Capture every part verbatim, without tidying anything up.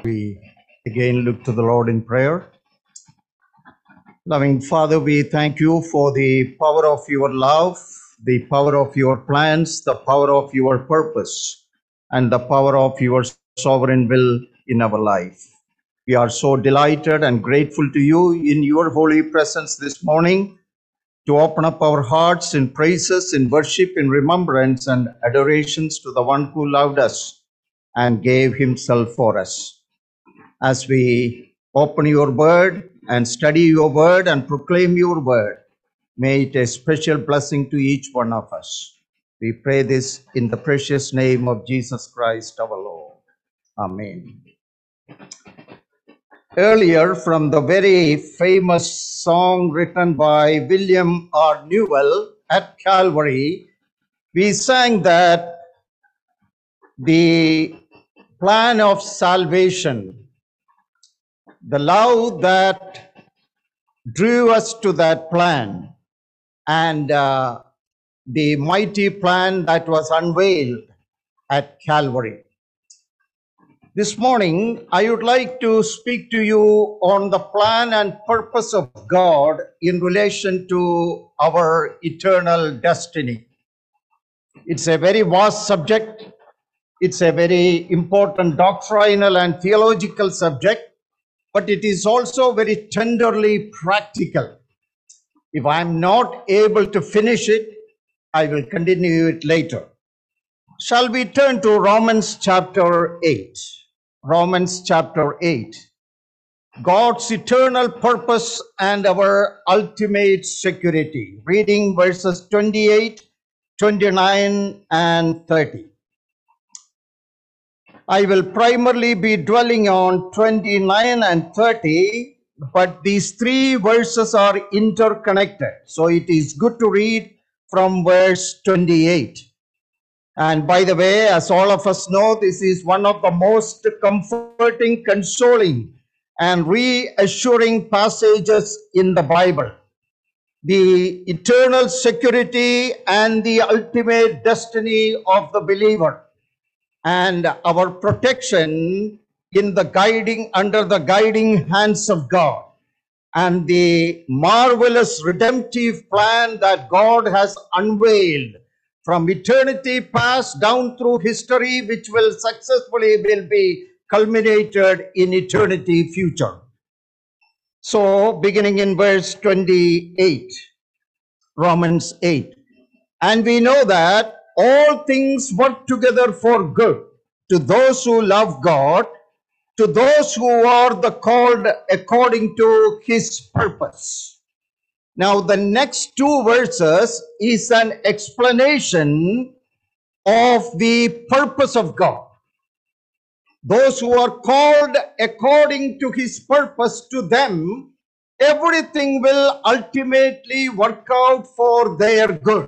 We again look to the Lord in prayer. Loving Father, we thank you for the power of your love, the power of your plans, the power of your purpose, and the power of your sovereign will in our life. We are so delighted and grateful to you in your holy presence this morning to open up our hearts in praises, in worship, in remembrance, and adorations to the one who loved us and gave himself for us. As we open your word and study your word and proclaim your word, may it a special blessing to each one of us. We pray this in the precious name of Jesus Christ our Lord. Amen. Earlier, from the very famous song written by William R. Newell, At Calvary, we sang that the plan of salvation, the love that drew us to that plan, and uh, the mighty plan that was unveiled at Calvary. This morning, I would like to speak to you on the plan and purpose of God in relation to our eternal destiny. It's a very vast subject. It's a very important doctrinal and theological subject, but it is also very tenderly practical. If I'm not able to finish it, I will continue it later. Shall we turn to Romans chapter eight? Romans chapter eight. God's eternal purpose and our ultimate security. Reading verses twenty-eight, twenty-nine, and thirty. I will primarily be dwelling on twenty-nine and thirty, but these three verses are interconnected. So it is good to read from verse twenty-eight. And by the way, as all of us know, this is one of the most comforting, consoling, and reassuring passages in the Bible. The eternal security and the ultimate destiny of the believer, and our protection in the guiding under the guiding hands of God, and the marvelous redemptive plan that God has unveiled from eternity past down through history, which will successfully will be culminated in eternity future. So beginning in verse twenty-eight, Romans eight. And we know that all things work together for good to those who love God, to those who are the called according to his purpose. Now, the next two verses is an explanation of the purpose of God. Those who are called according to his purpose, to them, everything will ultimately work out for their good.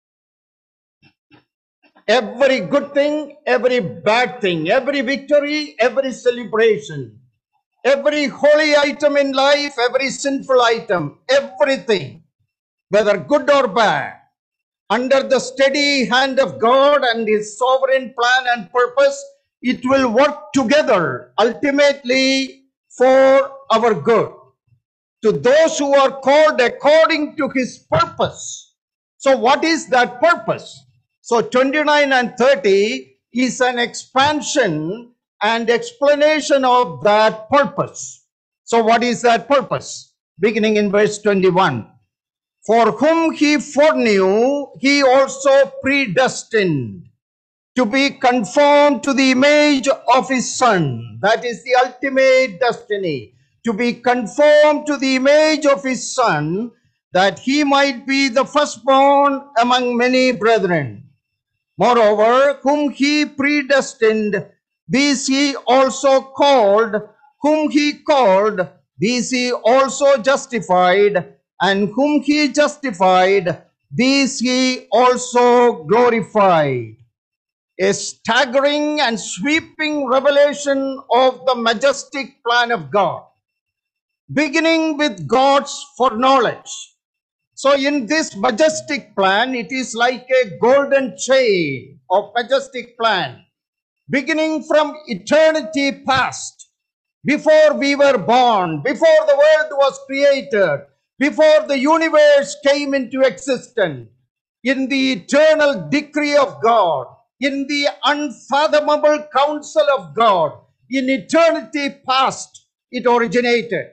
Every good thing, every bad thing, every victory, every celebration, every holy item in life, every sinful item, everything, whether good or bad, under the steady hand of God and his sovereign plan and purpose, it will work together ultimately for our good, to those who are called according to his purpose. So what is that purpose? So twenty-nine and thirty is an expansion and explanation of that purpose. So what is that purpose? Beginning in verse twenty-one. For whom he foreknew, he also predestined to be conformed to the image of his Son. That is the ultimate destiny. To be conformed to the image of his Son, that he might be the firstborn among many brethren. Moreover, whom he predestined, these he also called. Whom he called, these he also justified. And whom he justified, these he also glorified. A staggering and sweeping revelation of the majestic plan of God, beginning with God's foreknowledge. So in this majestic plan, it is like a golden chain of majestic plan, beginning from eternity past before we were born, before the world was created, before the universe came into existence, in the eternal decree of God, in the unfathomable counsel of God, in eternity past, it originated.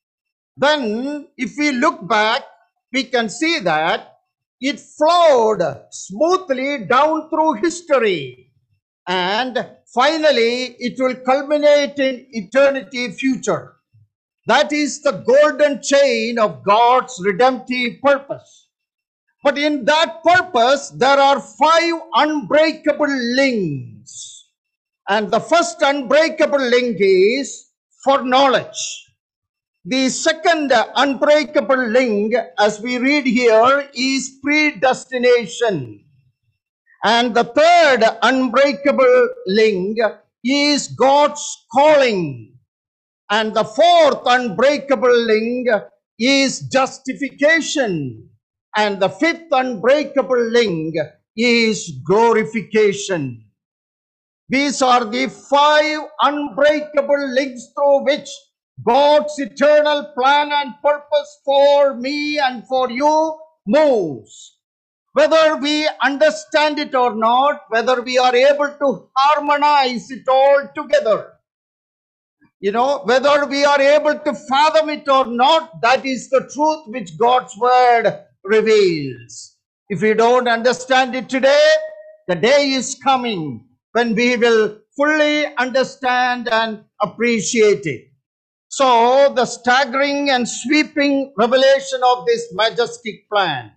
Then, if we look back, we can see that it flowed smoothly down through history, and finally it will culminate in eternity future. That is the golden chain of God's redemptive purpose. But in that purpose, there are five unbreakable links. And the first unbreakable link is foreknowledge. The second unbreakable link, as we read here, is predestination. And the third unbreakable link is God's calling. And the fourth unbreakable link is justification. And the fifth unbreakable link is glorification. These are the five unbreakable links through which God's eternal plan and purpose for me and for you moves. Whether we understand it or not, whether we are able to harmonize it all together, you know, whether we are able to fathom it or not, that is the truth which God's word reveals. If we don't understand it today, the day is coming when we will fully understand and appreciate it. So, the staggering and sweeping revelation of this majestic plan.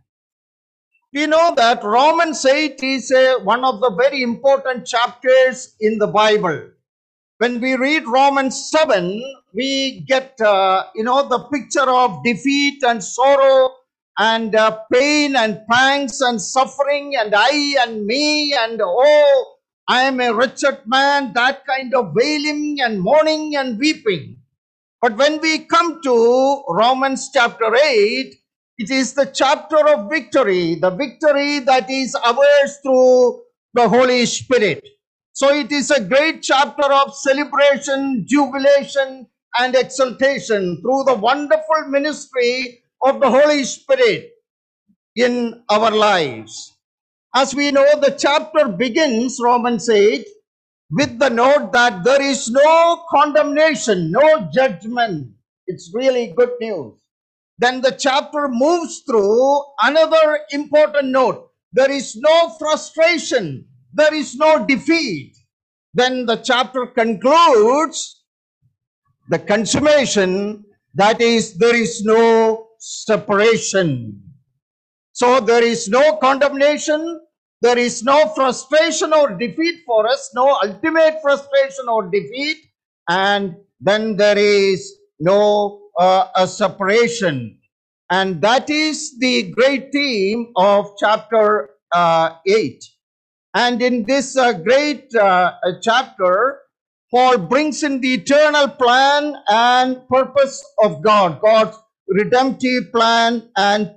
We know that Romans eight is a, one of the very important chapters in the Bible. When we read Romans seven, we get, uh, you know, the picture of defeat and sorrow and uh, pain and pangs and suffering and I and me and oh, I am a wretched man, that kind of wailing and mourning and weeping. But when we come to Romans chapter eight, it is the chapter of victory, the victory that is ours through the Holy Spirit. So it is a great chapter of celebration, jubilation, and exultation through the wonderful ministry of the Holy Spirit in our lives. As we know, the chapter begins, Romans eight, with the note that there is no condemnation, no judgment. It's really good news. Then the chapter moves through another important note. There is no frustration. There is no defeat. Then the chapter concludes the consummation, that is, there is no separation. So there is no condemnation, there is no frustration or defeat for us, no ultimate frustration or defeat, and then there is no uh, a separation. And that is the great theme of chapter uh, eight. And in this uh, great uh, chapter, Paul brings in the eternal plan and purpose of God, God's redemptive plan and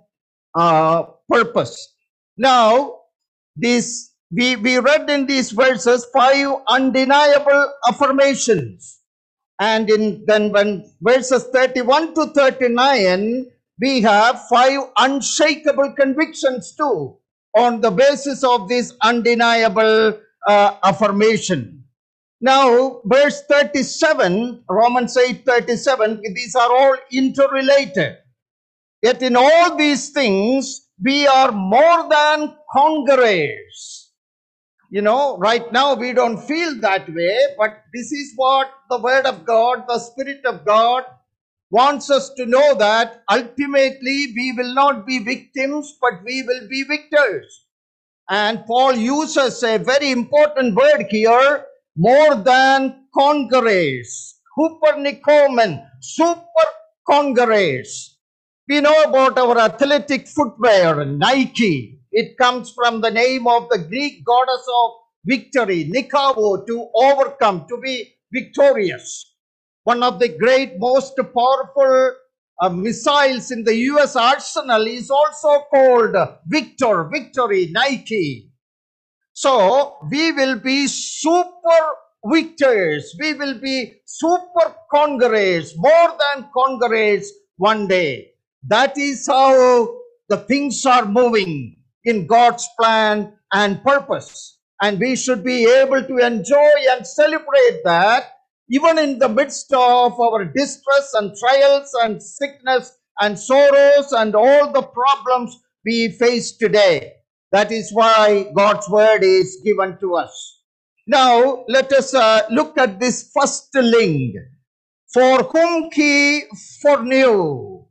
uh, purpose. Now, this we, we read in these verses five undeniable affirmations. And in then when verses thirty-one to thirty-nine, we have five unshakable convictions too, on the basis of this undeniable uh, affirmation. Now, verse thirty-seven, Romans eight thirty-seven, these are all interrelated. Yet in all these things, we are more than conquerors. You know, right now we don't feel that way, but this is what the Word of God, the Spirit of God wants us to know, that ultimately we will not be victims, but we will be victors. And Paul uses a very important word here, more than conquerors, Hupernicomen, super conquerors. We know about our athletic footwear, Nike. It comes from the name of the Greek goddess of victory, Nikao, to overcome, to be victorious. One of the great, most powerful uh, missiles in the U S arsenal is also called Victor, Victory, Nike. So we will be super victors. We will be super conquerors, more than conquerors one day. That is how the things are moving in God's plan and purpose. And we should be able to enjoy and celebrate that even in the midst of our distress and trials and sickness and sorrows and all the problems we face today. That is why God's word is given to us. Now, let us uh, look at this first link. For whom he foreknew.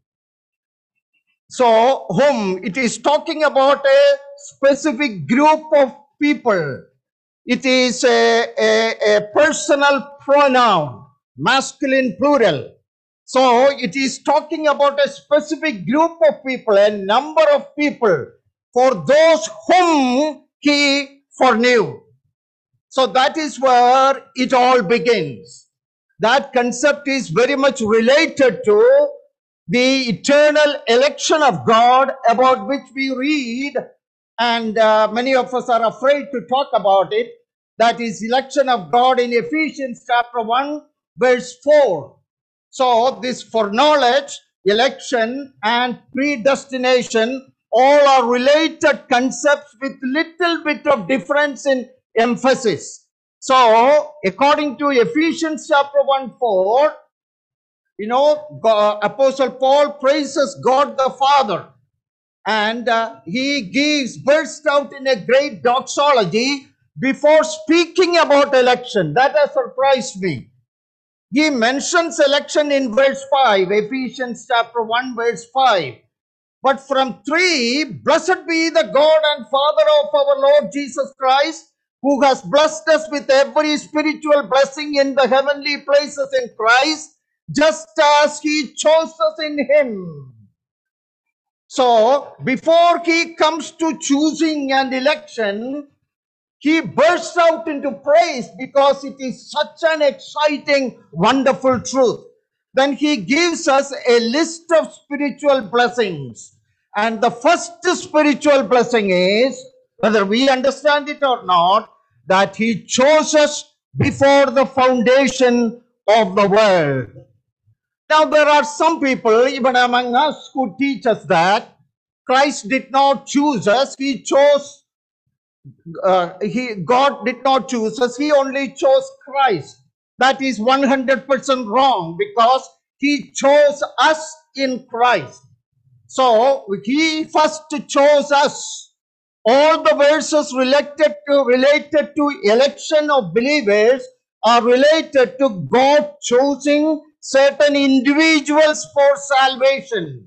So, whom, it is talking about a specific group of people. It is a, a, a personal pronoun, masculine plural. So, it is talking about a specific group of people, a number of people, for those whom he foreknew. So that is where it all begins. That concept is very much related to the eternal election of God, about which we read, and uh, many of us are afraid to talk about it. That is election of God in Ephesians chapter one, verse four. So this foreknowledge, election, and predestination all are related concepts with little bit of difference in emphasis. So according to Ephesians chapter one, four, you know, God, Apostle Paul praises God the Father, and uh, he gives, bursts out in a great doxology before speaking about election. That has surprised me. He mentions election in verse five, Ephesians chapter one, verse five. But from three, blessed be the God and Father of our Lord Jesus Christ, who has blessed us with every spiritual blessing in the heavenly places in Christ, just as he chose us in him. So, before he comes to choosing and election, he bursts out into praise because it is such an exciting, wonderful truth. Then he gives us a list of spiritual blessings. And the first spiritual blessing is, whether we understand it or not, that he chose us before the foundation of the world. Now, there are some people, even among us, who teach us that Christ did not choose us, he chose Uh, he God did not choose us, he only chose Christ. That is one hundred percent wrong, because he chose us in Christ. So he first chose us. All the verses related to related to election of believers are related to God choosing certain individuals for salvation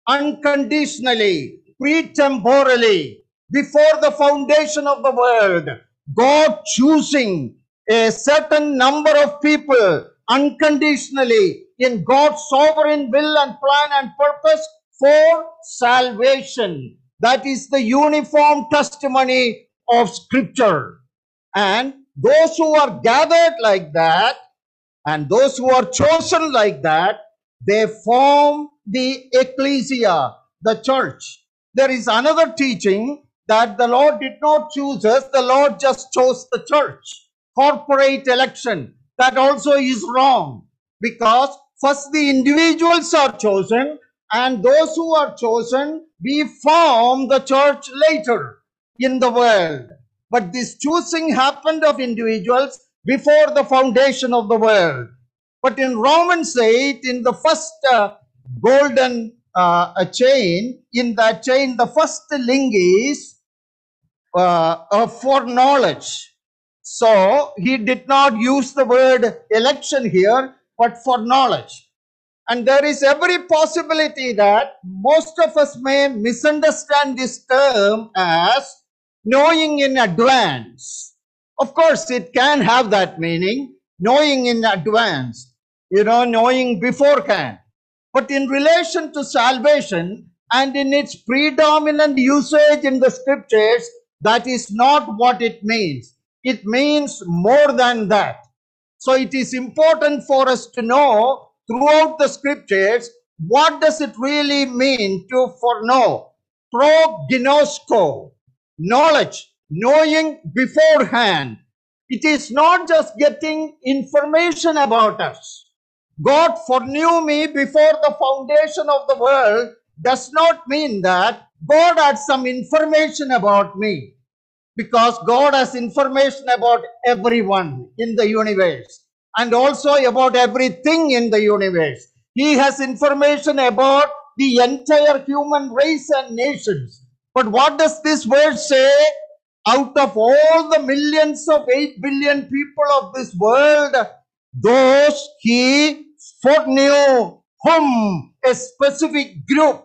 unconditionally, pretemporally, before the foundation of the world. God choosing a certain number of people unconditionally in God's sovereign will and plan and purpose for salvation. That is the uniform testimony of Scripture. And those who are gathered like that, and those who are chosen like that, they form the ecclesia, the church. There is another teaching that the Lord did not choose us, the Lord just chose the church. Corporate election. That also is wrong, because first the individuals are chosen, and those who are chosen, we form the church later in the world. But this choosing happened of individuals before the foundation of the world. But in Romans eight, in the first uh, golden uh, chain, in that chain, the first link is uh, uh, foreknowledge. So he did not use the word election here, but foreknowledge. And there is every possibility that most of us may misunderstand this term as knowing in advance. Of course, it can have that meaning, knowing in advance, you know, knowing beforehand. But in relation to salvation and in its predominant usage in the scriptures, that is not what it means. It means more than that. So it is important for us to know throughout the scriptures, what does it really mean to foreknow? Prognosko, knowledge, knowing beforehand. It is not just getting information about us. God foreknew me before the foundation of the world does not mean that God had some information about me, because God has information about everyone in the universe and also about everything in the universe. He has information about the entire human race and nations. But what does this verse say? Out of all the millions of eight billion people of this world, those he foreknew, whom, a specific group.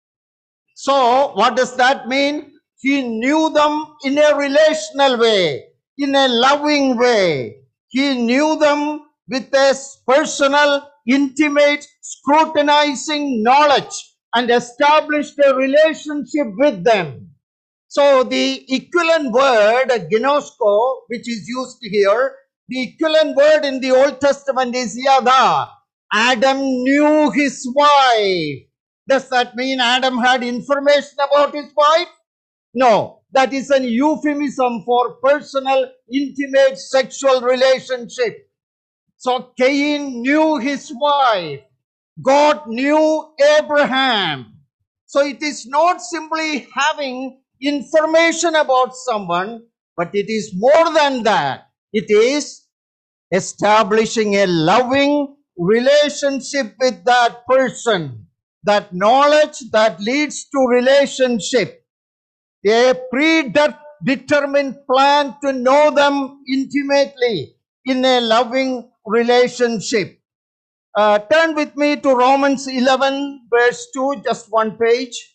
So, what does that mean? He knew them in a relational way, in a loving way. He knew them with a personal, intimate, scrutinizing knowledge and established a relationship with them. So, the equivalent word, ginosko, which is used here, the equivalent word in the Old Testament is yada. Adam knew his wife. Does that mean Adam had information about his wife? No, that is an euphemism for personal, intimate sexual relationship. So Cain knew his wife. God knew Abraham. So it is not simply having information about someone, but it is more than that. It is establishing a loving relationship with that person. That knowledge that leads to relationship. A predetermined plan to know them intimately in a loving relationship. Uh, turn with me to Romans eleven, verse two, just one page.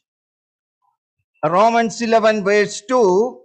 Romans eleven, verse two.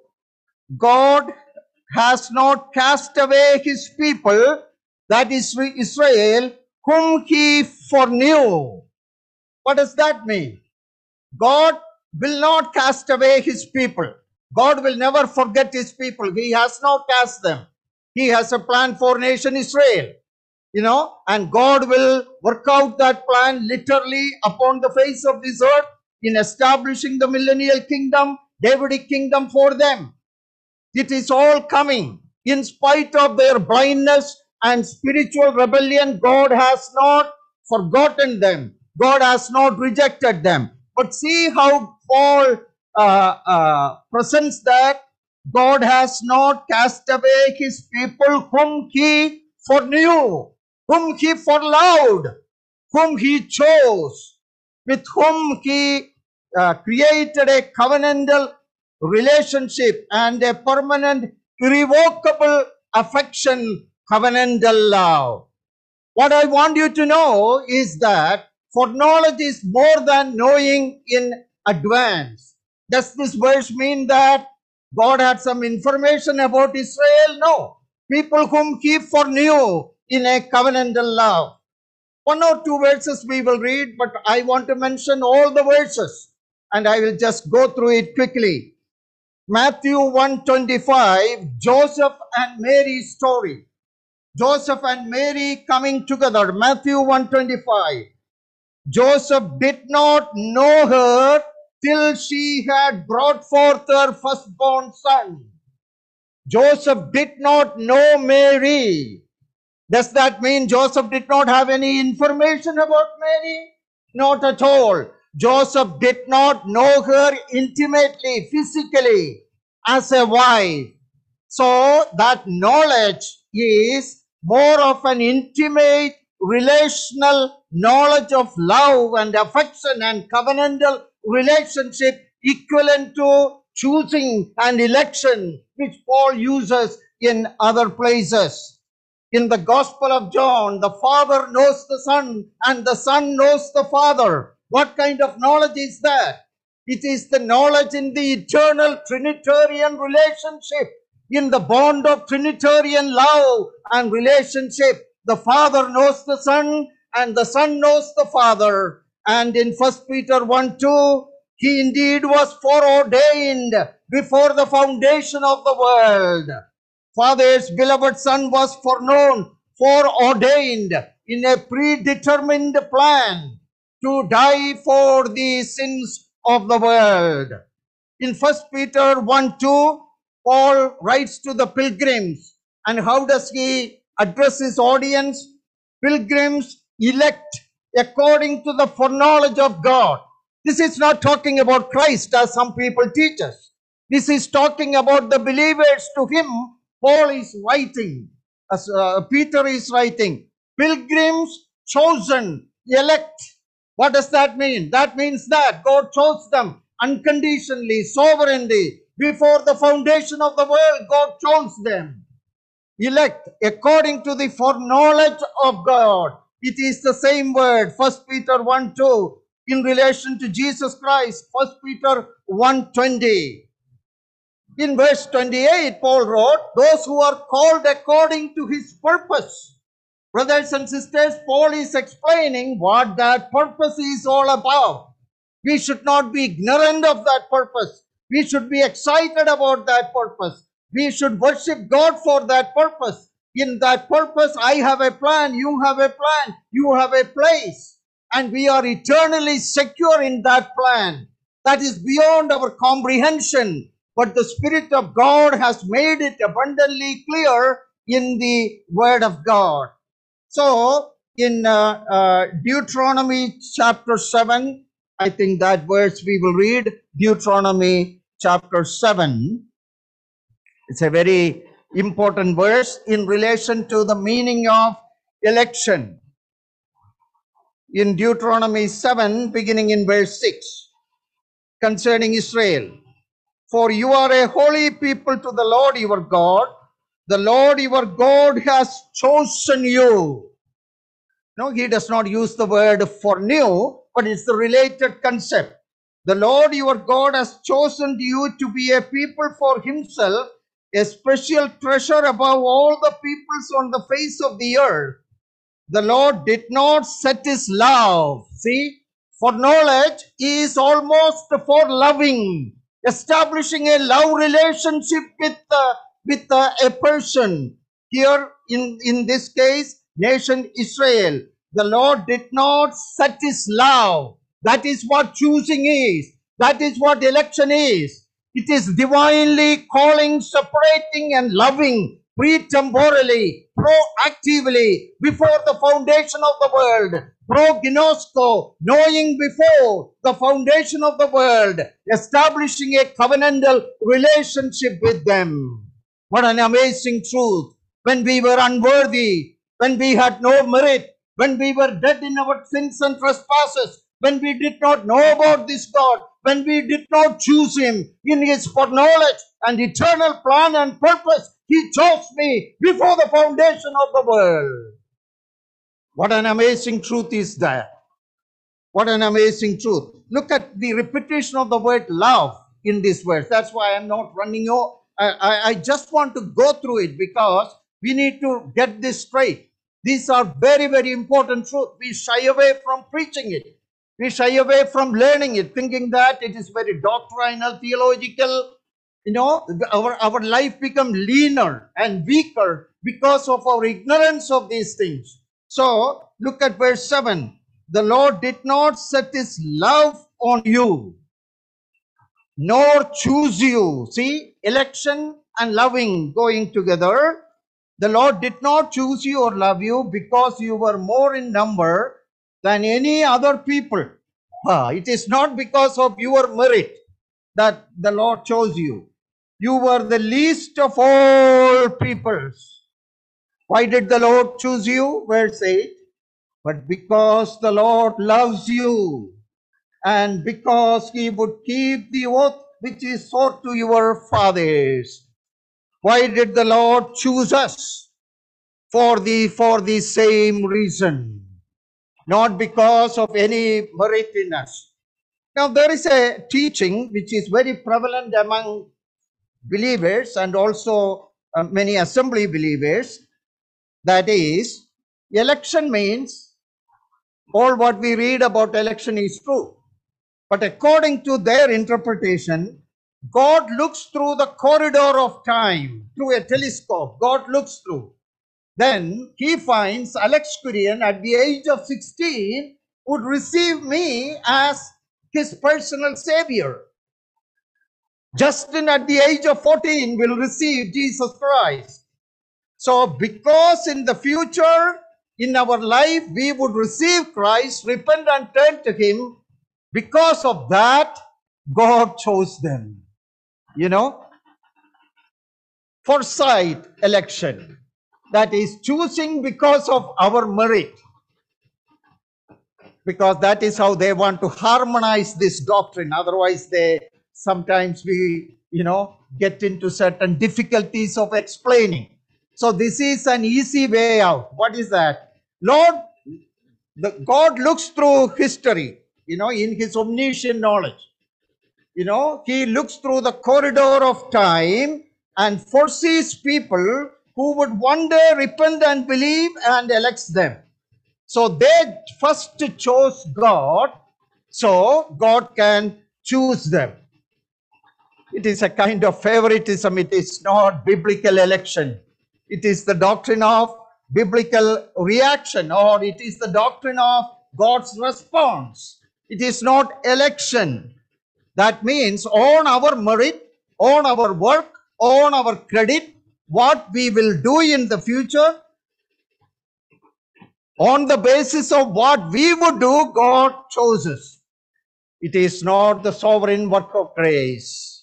God has not cast away his people, that is Israel, whom he foreknew. What does that mean? God will not cast away his people. God will never forget his people. He has not cast them. He has a plan for nation Israel, you know, and God will work out that plan literally upon the face of this earth in establishing the millennial kingdom, Davidic kingdom for them. It is all coming. In spite of their blindness and spiritual rebellion, God has not forgotten them. God has not rejected them. But see how Paul uh, uh, presents that God has not cast away his people whom he foreknew, whom he foreloved, whom he chose, with whom he uh, created a covenantal relationship and a permanent, irrevocable affection, covenantal love. What I want you to know is that foreknowledge is more than knowing in advance. Does this verse mean that God had some information about Israel? No. People whom he foreknew in a covenantal love. One or two verses we will read, but I want to mention all the verses and I will just go through it quickly. Matthew one twenty-five, Joseph and Mary's story. Joseph and Mary coming together. Matthew one twenty-five. Joseph did not know her till she had brought forth her firstborn son. Joseph did not know Mary. Does that mean Joseph did not have any information about Mary? Not at all. Joseph did not know her intimately, physically, as a wife. So that knowledge is more of an intimate, relational knowledge of love and affection and covenantal relationship equivalent to choosing and election, which Paul uses in other places. In the Gospel of John, the Father knows the Son and the Son knows the Father. What kind of knowledge is that? It is the knowledge in the eternal Trinitarian relationship, in the bond of Trinitarian love and relationship. The Father knows the Son and the Son knows the Father. And in First Peter one two, he indeed was foreordained before the foundation of the world. Father's beloved Son was foreknown, foreordained in a predetermined plan to die for the sins of the world. In First Peter one two, Paul writes to the pilgrims, And how does he address his audience? Pilgrims elect according to the foreknowledge of God. This is not talking about Christ as some people teach us. This is talking about the believers to him Paul is writing, as uh, Peter is writing. Pilgrims chosen, elect. What does that mean? That means that God chose them unconditionally, sovereignly. Before the foundation of the world, God chose them. Elect according to the foreknowledge of God. It is the same word, First Peter one two, in relation to Jesus Christ, First Peter one twenty. In verse twenty-eight, Paul wrote, those who are called according to his purpose. Brothers and sisters, Paul is explaining what that purpose is all about. We should not be ignorant of that purpose. We should be excited about that purpose. We should worship God for that purpose. In that purpose, I have a plan, you have a plan, you have a place, and we are eternally secure in that plan. That is beyond our comprehension, but the Spirit of God has made it abundantly clear in the Word of God. So, in uh, uh, Deuteronomy chapter seven, I think that verse we will read, Deuteronomy chapter seven. It's a very important verse in relation to the meaning of election. In Deuteronomy seven, beginning in verse six, concerning Israel. For you are a holy people to the Lord your God. The Lord your God has chosen you. No, he does not use the word for new, but it's the related concept. The Lord your God has chosen you to be a people for himself, a special treasure above all the peoples on the face of the earth. The Lord did not set his love. See, for knowledge is almost for loving, establishing a love relationship with uh, with uh, a person. Here, in in this case, nation Israel, the Lord did not set his love. That is what choosing is. That is what election is. It is divinely calling, separating, and loving pretemporally, proactively, before the foundation of the world. Prognosco, knowing before the foundation of the world, establishing a covenantal relationship with them. What an amazing truth. When we were unworthy, when we had no merit, when we were dead in our sins and trespasses, when we did not know about this God, when we did not choose him in his foreknowledge and eternal plan and purpose, he chose me before the foundation of the world. What an amazing truth is that. What an amazing truth. Look at the repetition of the word love in this verse. That's why I'm not running over. I, I, I just want to go through it because we need to get this straight. These are very, very important truths. We shy away from preaching it. We shy away from learning it, thinking that it is very doctrinal, theological. You know, our, our life become leaner and weaker because of our ignorance of these things. So, look at verse seven. The Lord did not set his love on you, nor choose you. See, election and loving going together. The Lord did not choose you or love you because you were more in number than any other people. Ah, it is not because of your merit that the Lord chose you. You were the least of all peoples. Why did the Lord choose you? Verse eight. But because the Lord loves you, and because he would keep the oath which he swore to your fathers. Why did the Lord choose us? For the for the same reason, not because of any merit in us. Now there is a teaching which is very prevalent among believers and also uh, many assembly believers. That is, election means all what we read about election is true. But according to their interpretation, God looks through the corridor of time, through a telescope. God looks through. Then he finds Alex Kurian at the age of sixteen would receive me as his personal savior. Justin at the age of fourteen will receive Jesus Christ. So because in the future, in our life, we would receive Christ, repent and turn to Him, because of that, God chose them. You know, foresight election. That is choosing because of our merit. Because that is how they want to harmonize this doctrine. Otherwise, they sometimes we, you know, get into certain difficulties of explaining. So this is an easy way out. What is that? Lord, the God looks through history, you know, in His omniscient knowledge. You know, He looks through the corridor of time and foresees people who would one day repent and believe and elects them. So they first chose God, so God can choose them. It is a kind of favoritism. It is not biblical election. It is the doctrine of biblical reaction, or it is the doctrine of God's response. It is not election. That means on our merit, on our work, on our credit, what we will do in the future, on the basis of what we would do, God chose us. It is not the sovereign work of grace.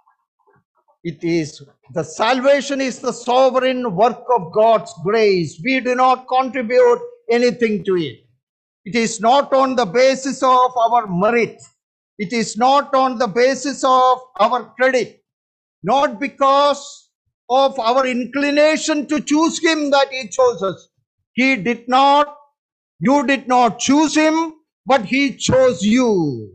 It is the salvation is the sovereign work of God's grace. We do not contribute anything to it. It is not on the basis of our merit. It is not on the basis of our credit. Not because of our inclination to choose Him that He chose us. He did not, you did not choose Him, but He chose you.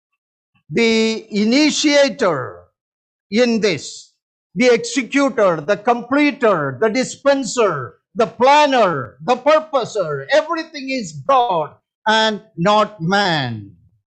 The initiator in this, the executor, the completer, the dispenser, the planner, the purposer, everything is God and not man.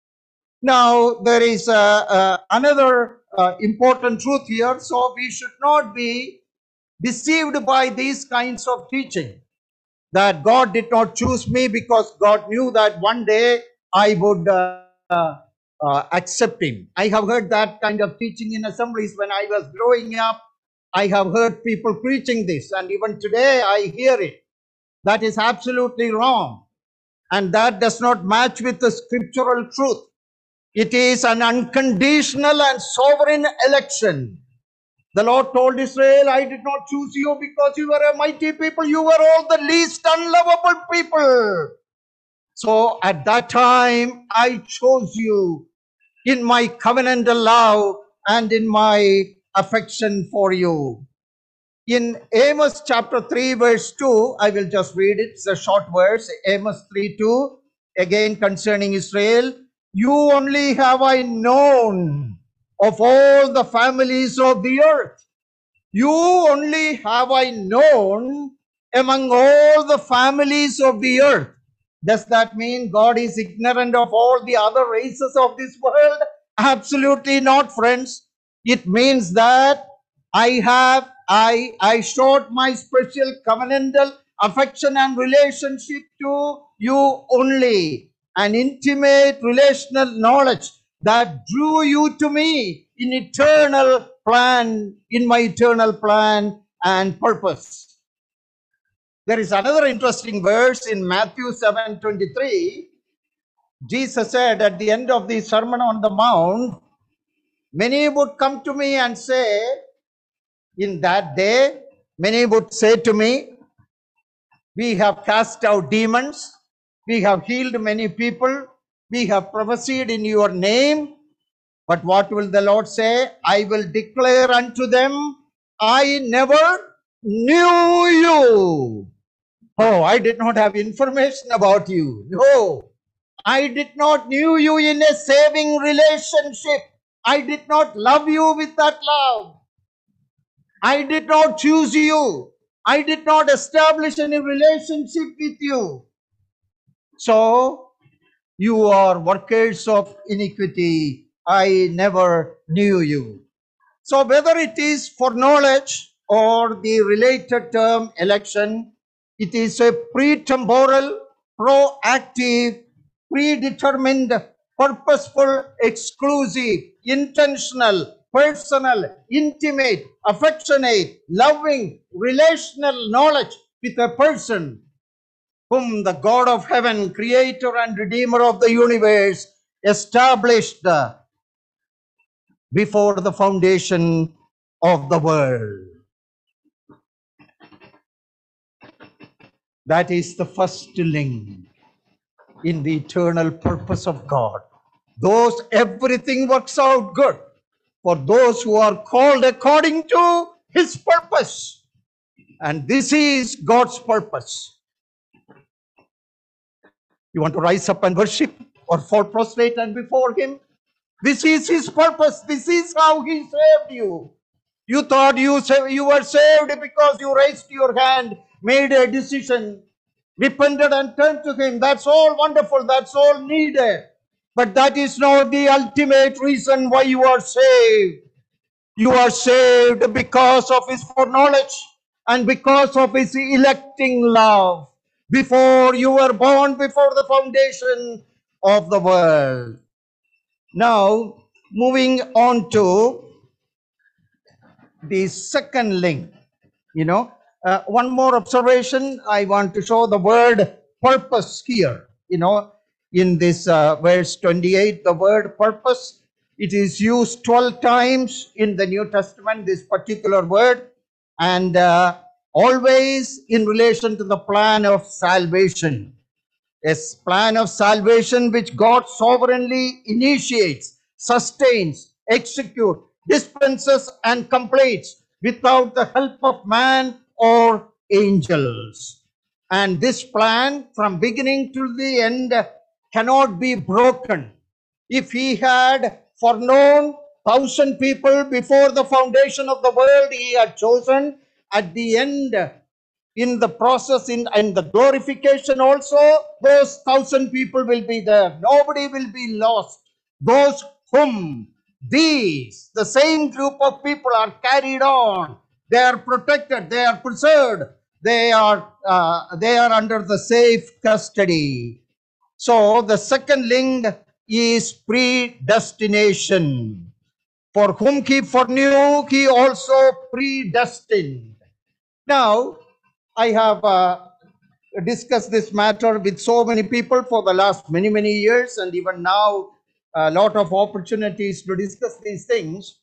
Now, there is uh, uh, another uh, important truth here. So, we should not be deceived by these kinds of teaching that God did not choose me because God knew that one day I would uh, uh, uh, accept Him. I have heard that kind of teaching in assemblies when I was growing up. I have heard people preaching this, and even today I hear it. That is absolutely wrong. And that does not match with the scriptural truth. It is an unconditional and sovereign election. The Lord told Israel, I did not choose you because you were a mighty people. You were all the least unlovable people. So at that time, I chose you in my covenantal love and in my affection for you. In Amos chapter three, verse two, I will just read it. It's a short verse. Amos three two, again concerning Israel. You only have I known of all the families of the earth. You only have I known among all the families of the earth. Does that mean God is ignorant of all the other races of this world? Absolutely not, friends. It means that I have, I, I showed my special covenantal affection and relationship to you only. An intimate relational knowledge that drew you to me in eternal plan, in my eternal plan and purpose. There is another interesting verse in Matthew seven twenty-three. Jesus said at the end of the Sermon on the Mount, many would come to me and say, in that day, many would say to me, we have cast out demons, we have healed many people, we have prophesied in your name. But what will the Lord say? I will declare unto them, I never knew you. Oh, I did not have information about you. No, I did not knew you in a saving relationship. I did not love you with that love. I did not choose you. I did not establish any relationship with you. So, you are workers of iniquity. I never knew you. So, whether it is for knowledge or the related term election, it is a pretemporal, proactive, predetermined, purposeful, exclusive, intentional, personal, intimate, affectionate, loving, relational knowledge with a person whom the God of heaven, creator and redeemer of the universe, established uh, before the foundation of the world. That is the first link in the eternal purpose of God. Those everything works out good for those who are called according to his purpose. And this is God's purpose. You want to rise up and worship or fall prostrate and before him? This is his purpose. This is how he saved you. You thought you, you were saved because you raised your hand, made a decision, repented and turned to him. That's all wonderful. That's all needed. But that is not the ultimate reason why you are saved. You are saved because of his foreknowledge and because of his electing love. Before you were born, before the foundation of the world. Now, moving on to the second link, you know, uh, one more observation. I want to show the word purpose here, you know, in this uh, verse twenty-eight, the word purpose, it is used twelve times in the New Testament, this particular word, and uh, always in relation to the plan of salvation. A plan of salvation which God sovereignly initiates, sustains, executes, dispenses and completes without the help of man or angels. And this plan from beginning to the end cannot be broken. If he had foreknown thousand people before the foundation of the world, he had chosen at the end, in the process, in, in the glorification also, those thousand people will be there. Nobody will be lost. Those whom these, the same group of people are carried on, they are protected, they are preserved, they are, uh, they are under the safe custody. So the second link is predestination. For whom he foreknew, he also predestined. Now, I have uh, discussed this matter with so many people for the last many, many years, and even now, a lot of opportunities to discuss these things.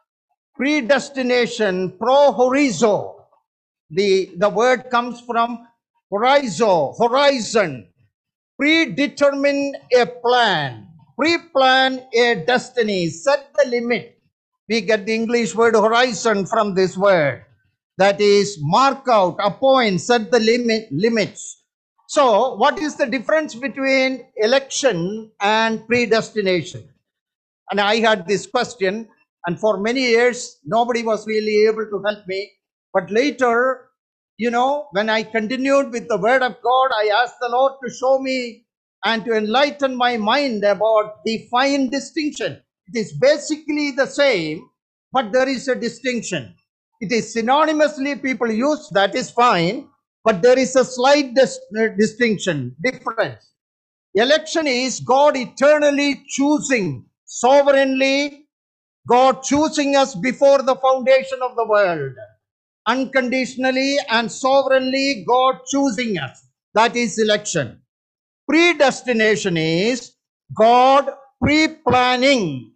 Predestination, pro horizo. The, the word comes from horizo, horizon. Predetermine a plan, pre-plan a destiny, set the limit. We get the English word horizon from this word. That is, mark out, appoint, set the limit, limits. So, what is the difference between election and predestination? And I had this question, and for many years, nobody was really able to help me. But later, you know, when I continued with the word of God, I asked the Lord to show me and to enlighten my mind about the fine distinction. It is basically the same, but there is a distinction. It is synonymously people use, that is fine, but there is a slight dis distinction, difference. Election is God eternally choosing, sovereignly, God choosing us before the foundation of the world. Unconditionally and sovereignly, God choosing us. That is election. Predestination is God pre-planning,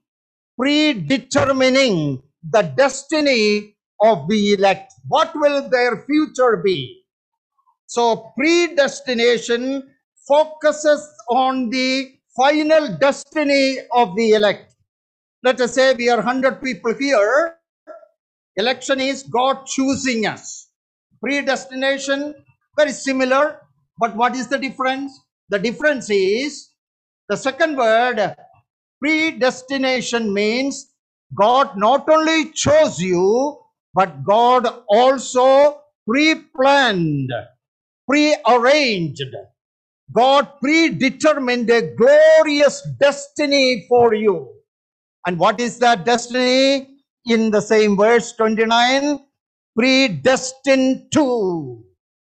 predetermining the destiny of the elect. What will their future be? So predestination focuses on the final destiny of the elect. Let us say we are one hundred people here. Election is God choosing us. Predestination, very similar. But what is the difference? The difference is the second word, predestination, means God not only chose you, but God also pre-planned, pre-arranged. God predetermined a glorious destiny for you. And what is that destiny? In the same verse twenty-nine, predestined to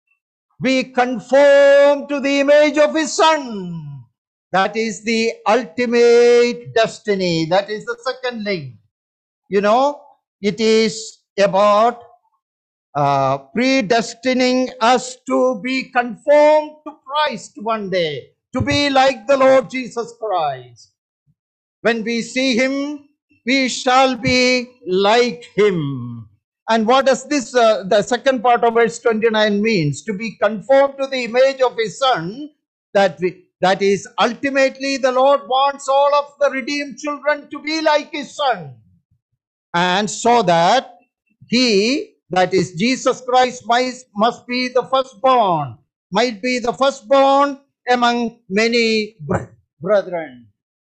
be conformed to the image of his son. That is the ultimate destiny. That is the second link. You know, it is about uh, predestining us to be conformed to Christ one day, to be like the Lord Jesus Christ. When we see him, we shall be like him. And what does this, uh, the second part of verse twenty-nine means? To be conformed to the image of his son, that we, that is ultimately the Lord wants all of the redeemed children to be like his son. And so that he, that is Jesus Christ, might, must be the firstborn, might be the firstborn among many brethren.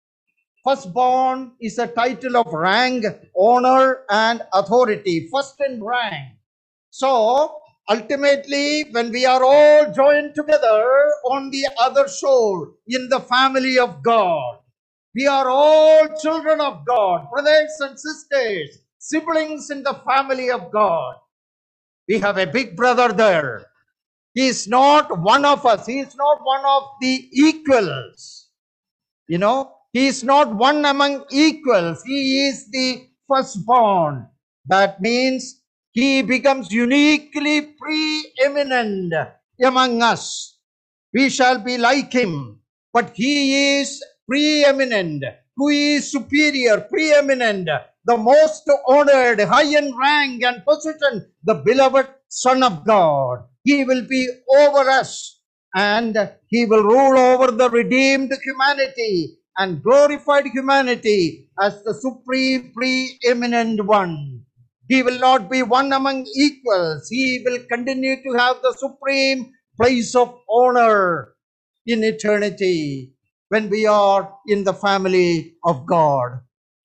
Firstborn is a title of rank, honor, and authority. First in rank. So, ultimately, when we are all joined together on the other shore in the family of God, we are all children of God, brothers and sisters, siblings in the family of God. We have a big brother there. He is not one of us. He is not one of the equals. You know, he is not one among equals. He is the firstborn. That means he becomes uniquely preeminent among us. We shall be like him, but he is preeminent. Who is superior, preeminent, the most honored, high in rank and position, the beloved Son of God. He will be over us, and he will rule over the redeemed humanity and glorified humanity as the supreme preeminent one. He will not be one among equals. He will continue to have the supreme place of honor in eternity when we are in the family of God.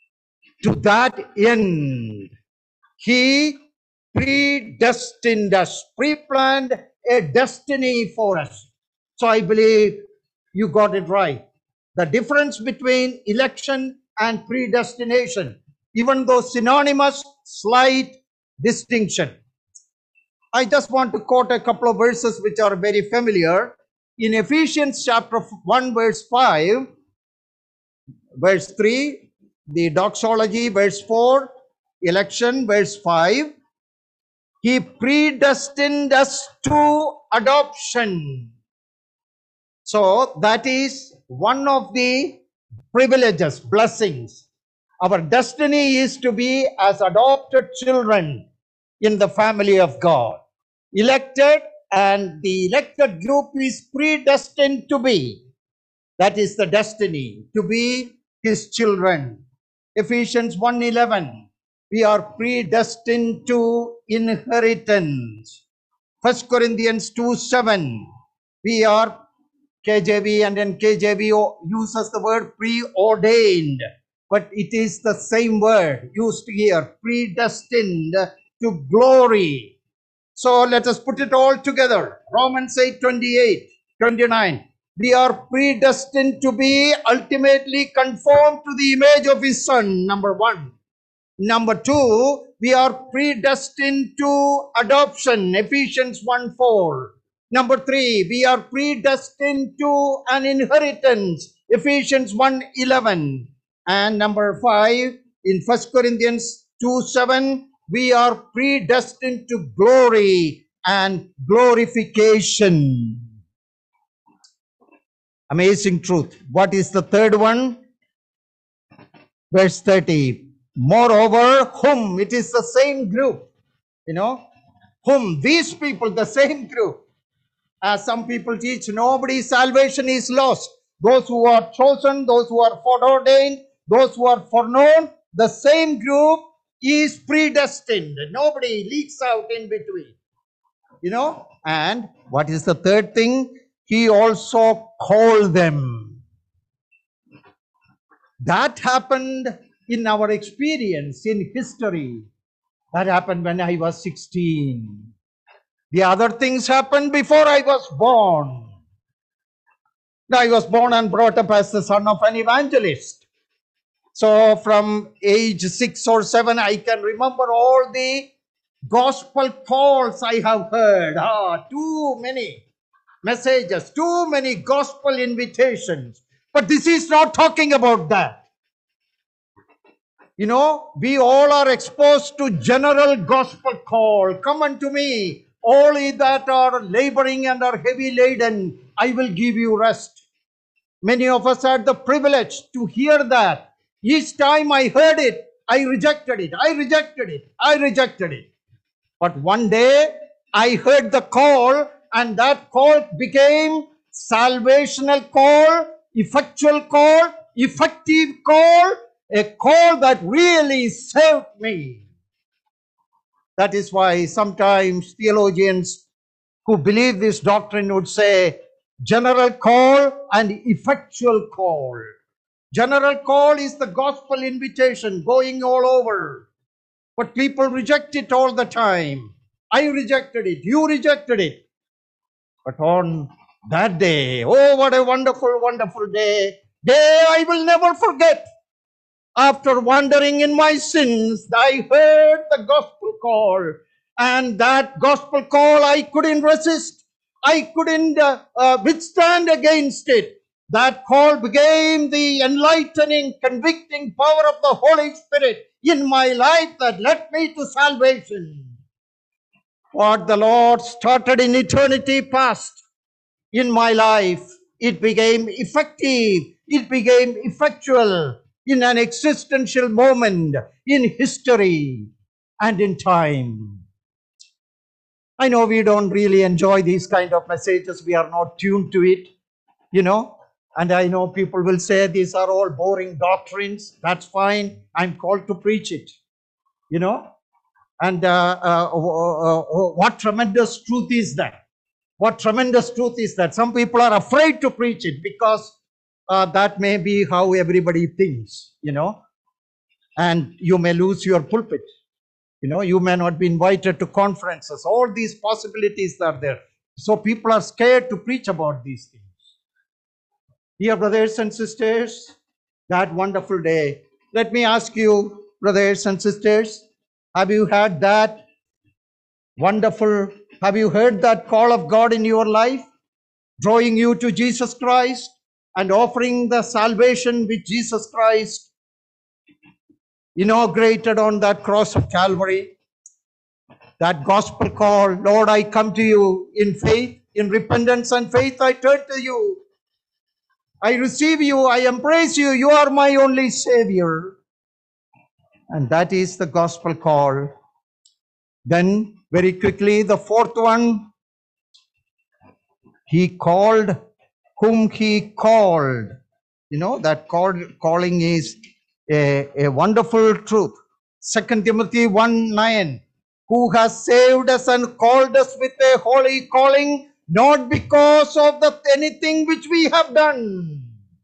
To that end, he predestined us, pre-planned a destiny for us. So I believe you got it right. The difference between election and predestination, even though synonymous, slight distinction. I just want to quote a couple of verses which are very familiar. In Ephesians chapter one, verse five, verse three, the doxology, verse four, election, verse five, he predestined us to adoption. So that is one of the privileges, blessings. Our destiny is to be as adopted children in the family of God. Elected, and the elected group is predestined to be. That is the destiny, to be his children. Ephesians one eleven, we are predestined to inheritance. First Corinthians two seven, we are, K J V and then K J V uses the word preordained, but it is the same word used here, predestined to glory. So let us put it all together. Romans eight twenty-eight, twenty-nine. We are predestined to be ultimately conformed to the image of his son, number one. Number two, we are predestined to adoption, Ephesians one four. Number three, we are predestined to an inheritance, Ephesians one eleven. And number five, in First Corinthians two seven, we are predestined to glory and glorification. Amazing truth. What is the third one? Verse thirty. Moreover, whom, it is the same group, you know, whom, these people, the same group. As some people teach, nobody's salvation is lost. Those who are chosen, those who are foreordained, those who are foreknown, the same group is predestined. Nobody leaks out in between, you know. And what is the third thing? He also called them. That happened in our experience, in history. That happened when I was sixteen. The other things happened before I was born. I was born and brought up as the son of an evangelist. So from age six or seven, I can remember all the gospel calls I have heard. Ah, too many messages, too many gospel invitations. But this is not talking about that. You know, we all are exposed to general gospel call. Come unto me, all ye that are laboring and are heavy laden, I will give you rest. Many of us had the privilege to hear that. Each time I heard it, I rejected it. I rejected it. I rejected it. But one day I heard the call, and that call became salvational call, effectual call, effective call, a call that really saved me. That is why sometimes theologians who believe this doctrine would say general call and effectual call. General call is the gospel invitation going all over, but people reject it all the time. I rejected it, you rejected it. But on that day, oh, what a wonderful, wonderful day, day I will never forget. After wandering in my sins, I heard the gospel call, and that gospel call I couldn't resist. I couldn't uh, uh, withstand against it. That call became the enlightening, convicting power of the Holy Spirit in my life that led me to salvation. What the Lord started in eternity past in my life, it became effective, it became effectual in an existential moment, in history, and in time. I know we don't really enjoy these kind of messages, we are not tuned to it, you know. And I know people will say these are all boring doctrines. That's fine. I'm called to preach it, you know. And uh, uh, uh, uh, what tremendous truth is that? What tremendous truth is that? Some people are afraid to preach it because uh, that may be how everybody thinks, you know, and you may lose your pulpit. You know, you may not be invited to conferences. All these possibilities are there. So people are scared to preach about these things. Dear brothers and sisters, that wonderful day. Let me ask you, brothers and sisters, have you had that wonderful, have you heard that call of God in your life, drawing you to Jesus Christ and offering the salvation which Jesus Christ inaugurated on that cross of Calvary? That gospel call, Lord, I come to you in faith, in repentance and faith, I turn to you. I receive you, I embrace you, you are my only Savior. And that is the gospel call. Then, very quickly, the fourth one, he called whom he called. You know, that call, calling is a, a wonderful truth. Second Timothy one nine, who has saved us and called us with a holy calling, not because of the anything which we have done.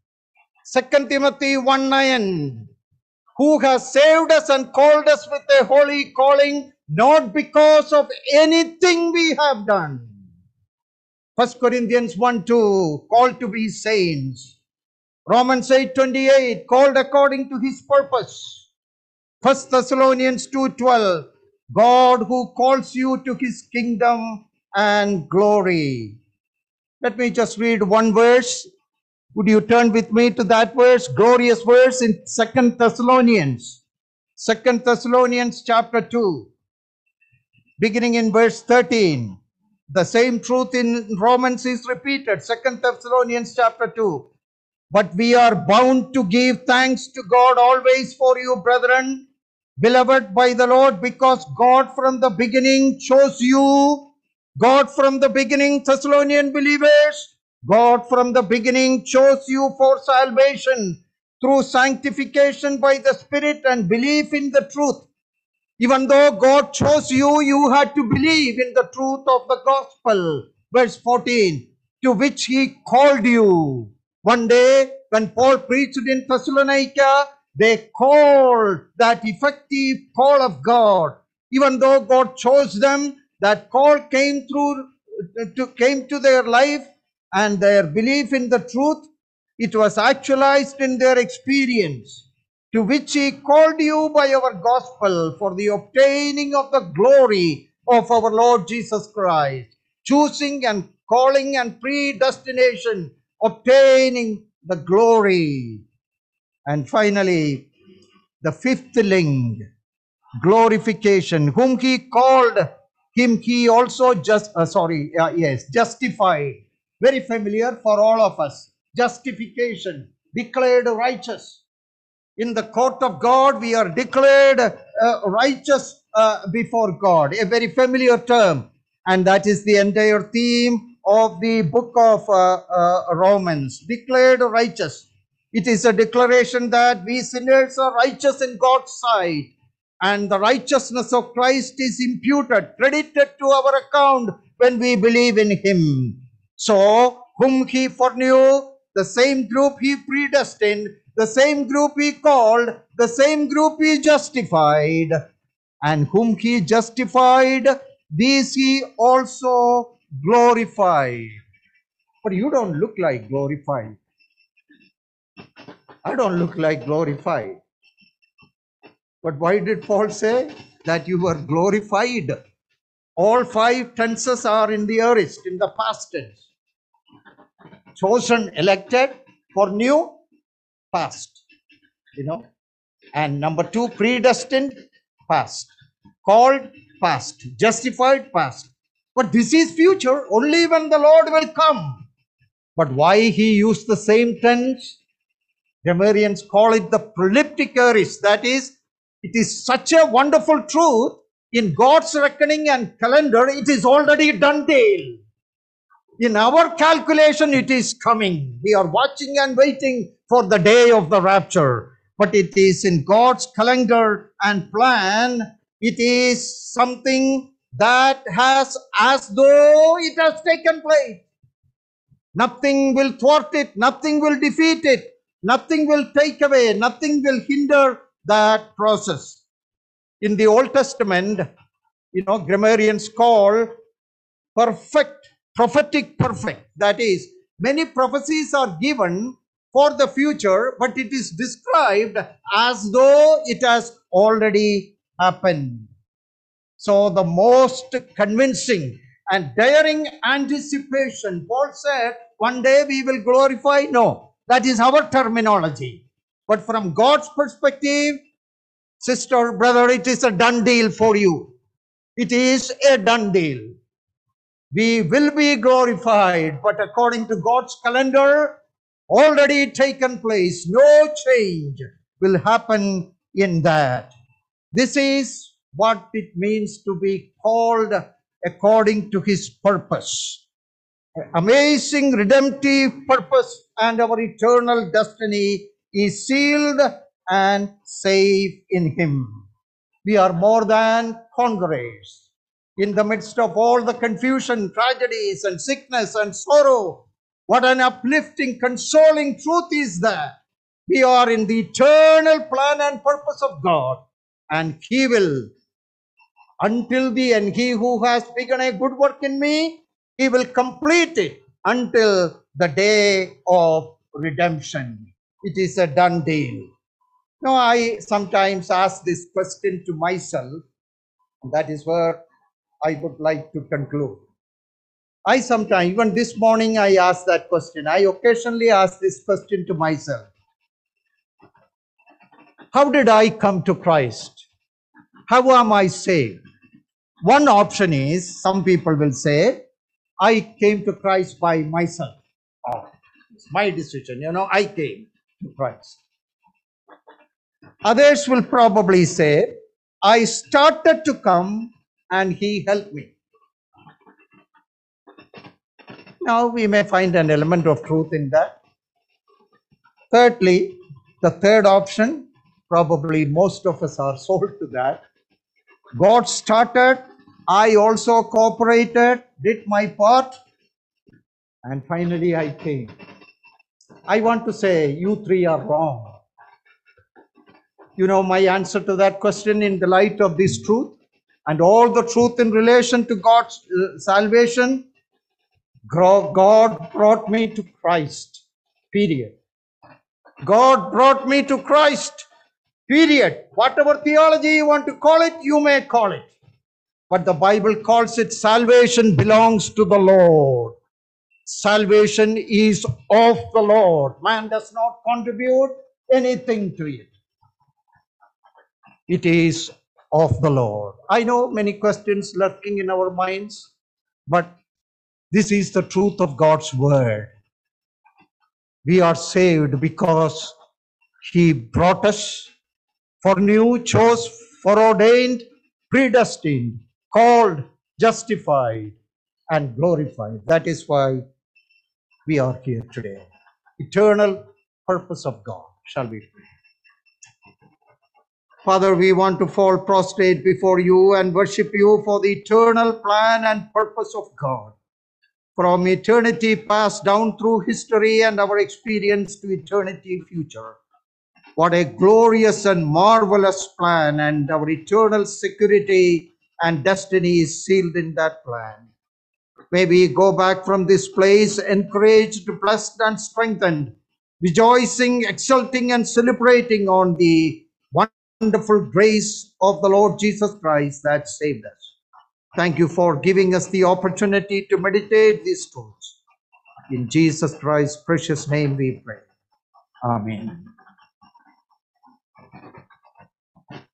Second Timothy one nine, who has saved us and called us with a holy calling, not because of anything we have done. First Corinthians one two, called to be saints. Romans eight twenty-eight, called according to his purpose. First Thessalonians two twelve, God who calls you to his kingdom and glory. Let me just read one verse. Would you turn with me to that verse, glorious verse in Second Thessalonians. Second Thessalonians chapter two, beginning in verse thirteen. The same truth in Romans is repeated. Second Thessalonians chapter two. But we are bound to give thanks to God always for you, brethren, beloved by the Lord, because God from the beginning chose you. God from the beginning, Thessalonian believers, God from the beginning chose you for salvation through sanctification by the Spirit and belief in the truth. Even though God chose you, you had to believe in the truth of the gospel. Verse fourteen, to which he called you. One day, when Paul preached in Thessalonica, they called that effective call of God. Even though God chose them, that call came through, to, came to their life, and their belief in the truth, it was actualized in their experience, to which he called you by our gospel for the obtaining of the glory of our Lord Jesus Christ. Choosing and calling and predestination, obtaining the glory. And finally, The fifth link, glorification. Whom he called, him he also just, uh, sorry, uh, yes, justified. Very familiar for all of us. Justification, declared righteous. In the court of God, we are declared uh, righteous uh, before God. A very familiar term. And that is the entire theme of the book of uh, uh, Romans. Declared righteous. It is a declaration that we sinners are righteous in God's sight. And the righteousness of Christ is imputed, credited to our account when we believe in him. So, whom he foreknew, the same group he predestined, the same group he called, the same group he justified, and whom he justified, these he also glorified. But you don't look like glorified. I don't look like glorified. But why did Paul say that you were glorified? All five tenses are in the aorist, in the past tense. Chosen, elected, foreknew, past. You know. And number two, predestined, past. Called, past. Justified, past. But this is future, only when the Lord will come. But why he used the same tense? Grammarians call it the proleptic aorist. That is, it is such a wonderful truth. In God's reckoning and calendar, it is already done deal. In our calculation, it is coming. We are watching and waiting for the day of the rapture. But it is in God's calendar and plan. It is something that has, as though it has taken place. Nothing will thwart it. Nothing will defeat it. Nothing will take away. Nothing will hinder that process. In the Old Testament, you know, grammarians call perfect, prophetic perfect. That is, many prophecies are given for the future, but it is described as though it has already happened. So the most convincing and daring anticipation, Paul said, one day we will glorify. No, that is our terminology. But from God's perspective, sister, brother, it is a done deal for you. It is a done deal. We will be glorified, but according to God's calendar, already taken place. No change will happen in that. This is what it means to be called according to his purpose. Amazing redemptive purpose, and our eternal destiny is sealed and safe in him. We are more than conquerors. In the midst of all the confusion, tragedies, and sickness and sorrow, what an uplifting, consoling truth is that we are in the eternal plan and purpose of God, and he will, until the end, he who has begun a good work in me, he will complete it until the day of redemption. It is a done deal. Now, I sometimes ask this question to myself, and that is where I would like to conclude. I sometimes, even this morning, I asked that question. I occasionally ask this question to myself. How did I come to Christ? How am I saved? One option is, some people will say, I came to Christ by myself. Oh, it's my decision, you know, I came to Christ. Others will probably say, I started to come and he helped me. Now we may find an element of truth in that. Thirdly, the third option, probably most of us are sold to that. God started, I also cooperated, did my part, and finally I came. I want to say you three are wrong. You know my answer to that question in the light of this truth and all the truth in relation to God's uh, salvation. God brought me to Christ, period. God brought me to Christ, period. Whatever theology you want to call it, you may call it. But the Bible calls it salvation belongs to the Lord. Salvation is of the Lord. Man does not contribute anything to it. It is of the Lord. I know many questions lurking in our minds, but this is the truth of God's word. We are saved because He brought us, foreknew, chose, foreordained, predestined, called, justified, and glorified. That is why we are here today. Eternal purpose of God. Shall we pray? Father, we want to fall prostrate before you and worship you for the eternal plan and purpose of God. From eternity past down through history and our experience to eternity future. What a glorious and marvelous plan, and our eternal security and destiny is sealed in that plan. May we go back from this place encouraged, blessed, and strengthened, rejoicing, exulting, and celebrating on the wonderful grace of the Lord Jesus Christ that saved us. Thank you for giving us the opportunity to meditate these truths. In Jesus Christ's precious name we pray. Amen.